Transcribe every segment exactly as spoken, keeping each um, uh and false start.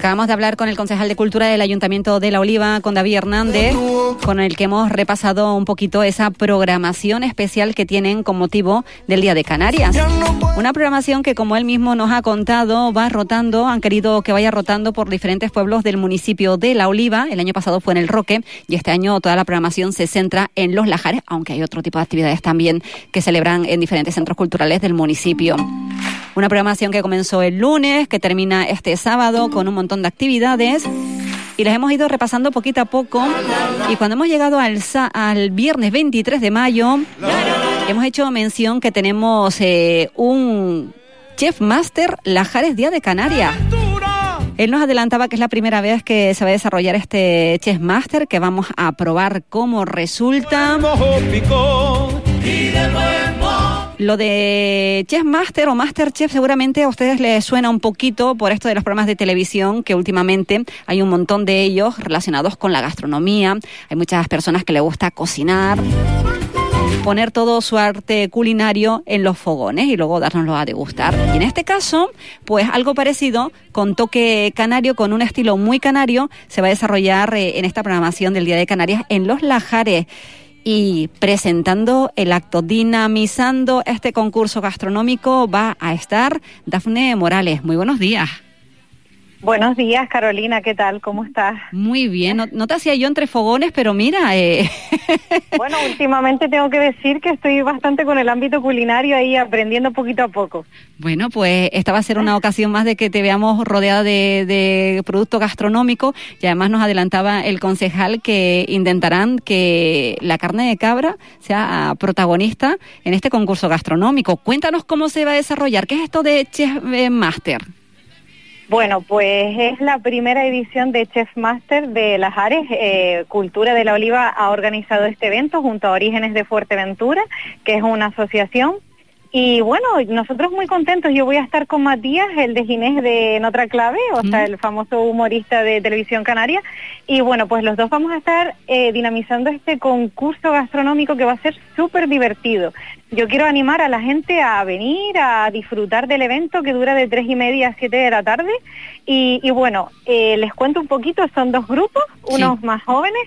Acabamos de hablar con el concejal de Cultura del Ayuntamiento de La Oliva, con David Hernández, con el que hemos repasado un poquito esa programación especial que tienen con motivo del Día de Canarias. Una programación que, como él mismo nos ha contado, va rotando, han querido que vaya rotando por diferentes pueblos del municipio de La Oliva. El año pasado fue en El Roque y este año toda la programación se centra en Los Lajares, aunque hay otro tipo de actividades también que celebran en diferentes centros culturales del municipio. Una programación que comenzó el lunes, que termina este sábado con un montón de actividades y las hemos ido repasando poquito a poco. Y cuando hemos llegado al, al viernes veintitrés de mayo, hemos hecho mención que tenemos eh, un Chef Master Lajares Día de Canarias. Él nos adelantaba que es la primera vez que se va a desarrollar este Chef Master, que vamos a probar cómo resulta. Lo de Chef Master o Master Chef seguramente a ustedes les suena un poquito por esto de los programas de televisión, que últimamente hay un montón de ellos relacionados con la gastronomía. Hay muchas personas que les gusta cocinar, poner todo su arte culinario en los fogones y luego dárnoslo a degustar. Y en este caso, pues algo parecido, con toque canario, con un estilo muy canario, se va a desarrollar eh, en esta programación del Día de Canarias en Los Lajares. Y presentando el acto, dinamizando este concurso gastronómico, va a estar Dafne Morales. Muy buenos días. Buenos días, Carolina, ¿qué tal? ¿Cómo estás? Muy bien, no, no te hacía yo entre fogones, pero mira... Eh... Bueno, últimamente tengo que decir que estoy bastante con el ámbito culinario ahí, aprendiendo poquito a poco. Bueno, pues esta va a ser una ocasión más de que te veamos rodeada de, de producto gastronómico, y además nos adelantaba el concejal que intentarán que la carne de cabra sea protagonista en este concurso gastronómico. Cuéntanos cómo se va a desarrollar, ¿qué es esto de Chef Master? Bueno, pues es la primera edición de Chef Master de Lajares. Eh, Cultura de La Oliva ha organizado este evento junto a Orígenes de Fuerteventura, que es una asociación. Y bueno, nosotros muy contentos. Yo voy a estar con Matías, el de Ginés de En Otra Clave, o sea, el famoso humorista de Televisión Canaria. Y bueno, pues los dos vamos a estar eh, dinamizando este concurso gastronómico que va a ser súper divertido. Yo quiero animar a la gente a venir, a disfrutar del evento que dura de tres y media a siete de la tarde. Y, y bueno, eh, les cuento un poquito, son dos grupos, unos sí. más jóvenes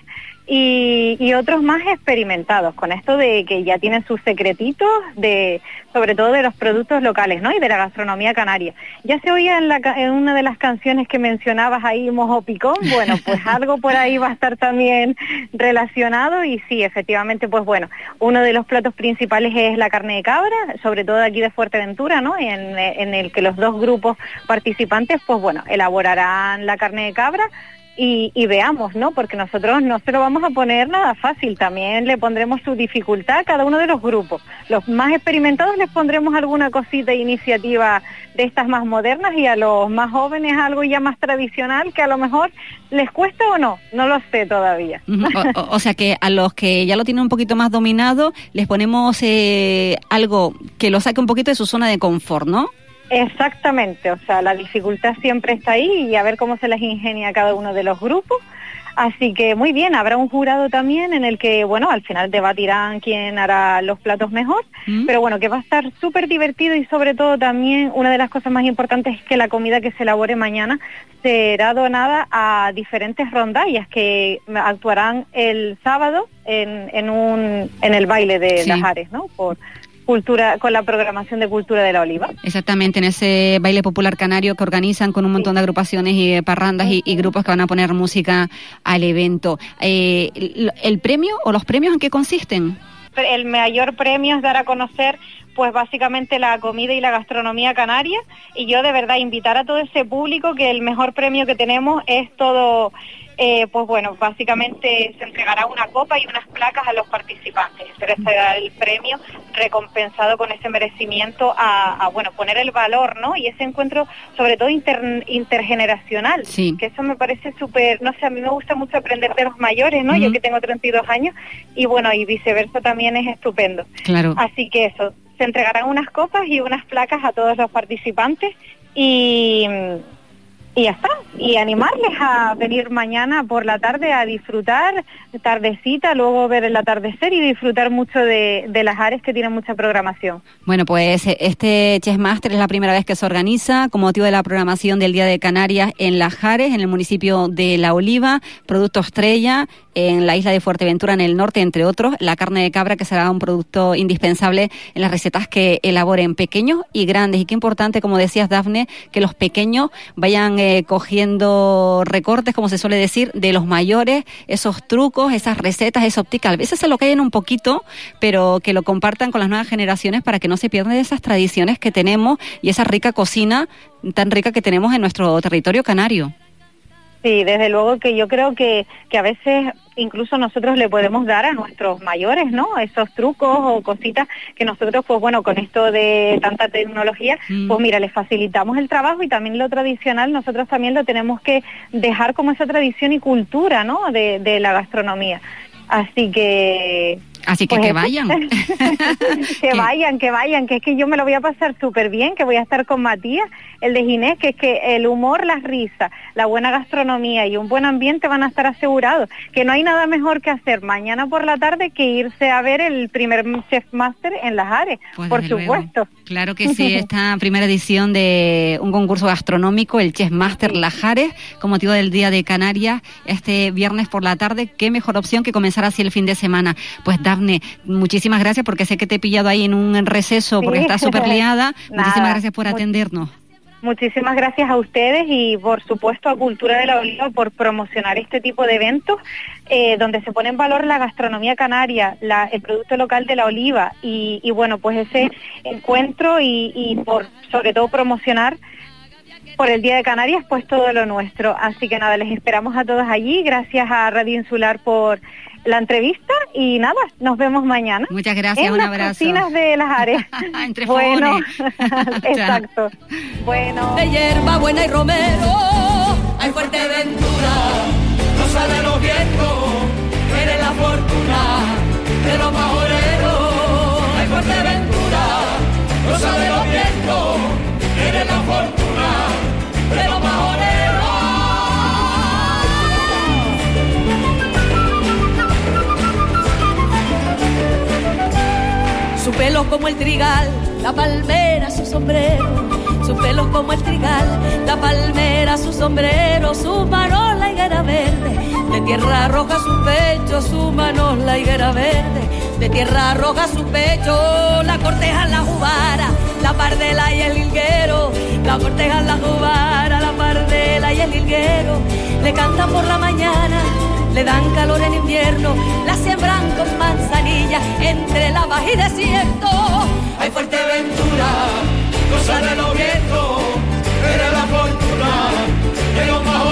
y, y otros más experimentados, con esto de que ya tienen sus secretitos, de sobre todo de los productos locales, ¿no? Y de la gastronomía canaria. Ya se oía en, la, en una de las canciones que mencionabas ahí, Mojo Picón, bueno, pues algo por ahí va a estar también relacionado y sí, efectivamente, pues bueno, uno de los platos principales es la carne de cabra, sobre todo aquí de Fuerteventura, ¿no? En, en el que los dos grupos participantes, pues bueno, elaborarán la carne de cabra. Y, y veamos, ¿no? Porque nosotros no se lo vamos a poner nada fácil, también le pondremos su dificultad a cada uno de los grupos. Los más experimentados les pondremos alguna cosita, iniciativa de estas más modernas, y a los más jóvenes algo ya más tradicional que a lo mejor les cuesta o no, no lo sé todavía. O, o, o sea que a los que ya lo tienen un poquito más dominado les ponemos eh, algo que lo saque un poquito de su zona de confort, ¿no? Exactamente, o sea, la dificultad siempre está ahí y a ver cómo se les ingenia cada uno de los grupos. Así que muy bien, habrá un jurado también en el que, bueno, al final debatirán quién hará los platos mejor, ¿Mm? pero bueno, que va a estar súper divertido y sobre todo también una de las cosas más importantes es que la comida que se elabore mañana será donada a diferentes rondallas que actuarán el sábado en, en, un, en el baile de sí. Lajares, ¿no? Por Cultura, con la programación de Cultura de La Oliva. Exactamente, en ese baile popular canario que organizan con un montón sí. de agrupaciones y eh, parrandas y, y grupos que van a poner música al evento. Eh, el, ¿El premio o los premios en qué consisten? El mayor premio es dar a conocer pues básicamente la comida y la gastronomía canaria, y yo de verdad invitar a todo ese público que el mejor premio que tenemos es todo, eh, pues bueno, básicamente se entregará una copa y unas placas a los participantes. Ese será el premio recompensado con ese merecimiento a, a bueno, poner el valor, ¿no? Y ese encuentro sobre todo inter, intergeneracional, sí. que eso me parece súper, no sé, a mí me gusta mucho aprender de los mayores, ¿no? Uh-huh. Yo que tengo treinta y dos años y bueno, y viceversa también es estupendo. Claro. Así que eso, se entregarán unas copas y unas placas a todos los participantes y, Y ya está, y animarles a venir mañana por la tarde a disfrutar, tardecita, luego ver el atardecer y disfrutar mucho de, de las Ares, que tienen mucha programación. Bueno, pues este Chess Master es la primera vez que se organiza con motivo de la programación del Día de Canarias en Las Ares, en el municipio de La Oliva, producto estrella en la isla de Fuerteventura, en el norte, entre otros, la carne de cabra, que será un producto indispensable en las recetas que elaboren pequeños y grandes. Y qué importante, como decías, Dafne, que los pequeños vayan eh, cogiendo recortes, como se suele decir, de los mayores, esos trucos, esas recetas, esa óptica. A veces se lo callen un poquito, pero que lo compartan con las nuevas generaciones para que no se pierdan esas tradiciones que tenemos y esa rica cocina tan rica que tenemos en nuestro territorio canario. Sí, desde luego que yo creo que, que a veces incluso nosotros le podemos dar a nuestros mayores, ¿no? Esos trucos o cositas que nosotros, pues bueno, con esto de tanta tecnología, mm. pues mira, les facilitamos el trabajo, y también lo tradicional nosotros también lo tenemos que dejar como esa tradición y cultura, ¿no? De, de la gastronomía. Así que... Así que pues que vayan. que vayan, que vayan, que es que yo me lo voy a pasar súper bien, que voy a estar con Matías, el de Ginés, que es que el humor, las risas, la buena gastronomía y un buen ambiente van a estar asegurados, que no hay nada mejor que hacer mañana por la tarde que irse a ver el primer Chef Master en Las Ares, pues por supuesto. Luego. Claro que sí, esta primera edición de un concurso gastronómico, el Chef Master Las Ares, con motivo del Día de Canarias, este viernes por la tarde. Qué mejor opción que comenzar así el fin de semana. Pues Dafne, muchísimas gracias, porque sé que te he pillado ahí en un receso porque sí. Estás súper liada. Muchísimas gracias por atendernos. Muchísimas gracias a ustedes y por supuesto a Cultura de la Oliva por promocionar este tipo de eventos eh, donde se pone en valor la gastronomía canaria, la, el producto local de la oliva y, y bueno, pues ese encuentro y, y por sobre todo promocionar por el Día de Canarias pues todo lo nuestro. Así que nada, les esperamos a todos allí. Gracias a Radio Insular por la entrevista y nada, nos vemos mañana. Muchas gracias, en un las abrazo. Cocinas de Las Ares. Entre bueno, exacto. Bueno. De hierba buena y romero, hay Fuerteventura, rosa de los vientos, eres la fortuna de los majoreros. Hay Fuerteventura, rosa de los vientos, eres la fortuna de los majoreros. Su pelo como el trigal, la palmera su sombrero. Su pelo como el trigal, la palmera su sombrero. Su mano la higuera verde, de tierra roja su pecho. Su mano la higuera verde, de tierra roja su pecho. La corteja la jubara, la pardela y el hilguero. La corteja la jubara, la pardela y el hilguero. Le cantan por la mañana, le dan calor en invierno, la siembran con manzanilla entre lavas y desierto. Hay Fuerteventura, cosa de los vientos, eres la fortuna de los mejores.